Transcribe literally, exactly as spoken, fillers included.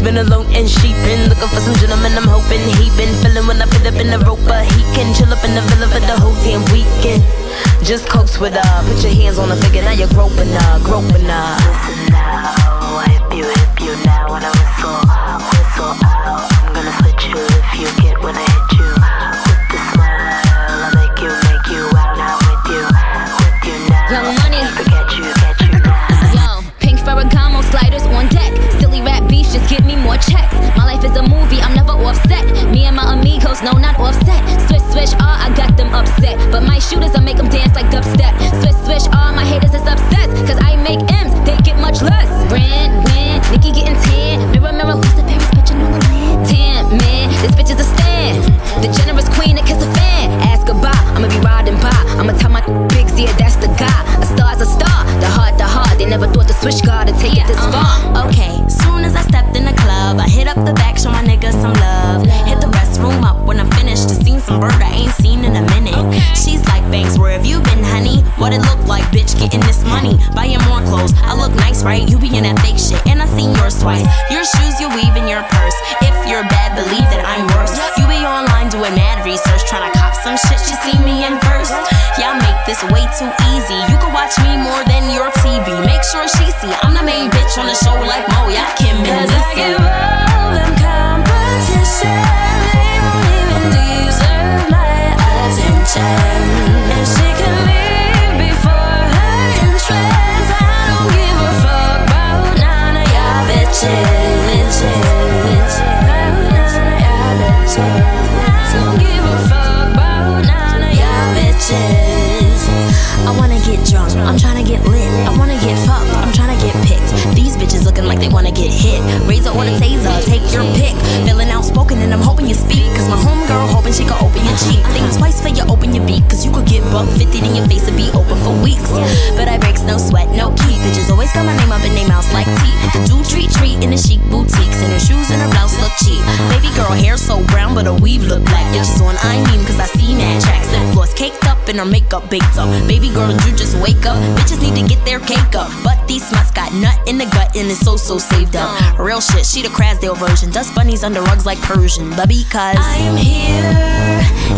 been alone and she been looking for some gentlemen. I'm hoping he been feeling when I put up in the rope, but he can chill up in the villa for the whole damn weekend. Just coax with her, put your hands on her figure, now you're groping her, groping her. Listen now, I hip you, hip you now when I whistle, whistle out. I'm gonna put you if you get when I hit you. With the smile, I'll make you, make you out now with you, with you now. Young Money, forget you, get you now. Yo, pink Ferragamo sliders on deck. Silly rap beefs, just give me more checks. My life is a movie, I'm never offset. Me and my amigos, no, not offset. Switch, switch, ah, I got them upset. But my shooters, I make them dance like dubstep. Switch, switch, ah, my haters is obsessed. Cause I make M's, they get much less. Brand, win, Nikki getting tan. Mirror, mirror, who's the fairest bitch in all the land? Tan, man, this bitch is a stand. The generous queen that kiss a fan. Ask goodbye, I'ma be riding by. I'ma tell my big Z, that's the guy. A star's a star, the heart, the heart. They never thought the switch guard to take it this far. Okay, soon as I stepped in the club, I hit up the back, show my niggas some love. Hit the restroom up when I'm finished. Just seen some bird I ain't seen in a minute. She's like, Banks, where have you been, honey? What it look like, bitch, getting this money. Buying more clothes, I look nice, right? You be in that fake shit, and I seen yours twice. Your shoes, your weave, and your purse. If you're bad, believe that I'm worse. You be online doing mad research, trying to cop some shit, she see me in first. Y'all make this way too easy. You can watch me more than your T V. Make sure she see I'm the main bitch on the show like Mo. Y'all can Cause I give all them competition. They won't even deserve my attention. And she can leave before her interest. I don't give a fuck about none of y'all bitches. About none of y'all bitches. I don't give a fuck about none of y'all bitches. I wanna get drunk, I'm tryna get lit. I wanna get fucked, I'm tryna get picked. These bitches looking like they wanna get hit. Razor or the taser, take your pick. Feeling outspoken and I'm hoping you speak. Cause my homegirl hoping she could open your cheek. Think twice for you open your beak. Cause you could get buck fifty in your face and be open for weeks. But I breaks no sweat, no key. Bitches always got my name up in their mouths like tea. Do treat treat in the chic boutiques. And her shoes and her blouse look cheap. Baby girl hair so brown but her weave look black. Bitches on I mean cause I see mad tracks. Lip gloss caked up and her makeup baked up. Baby girl, did you just wake up? Bitches need to get their cake up. But these smuts got nut in the gut and it's so so saved up. Real shit, she the Crasdale version. Dust bunnies under rugs like Persian. But because I am here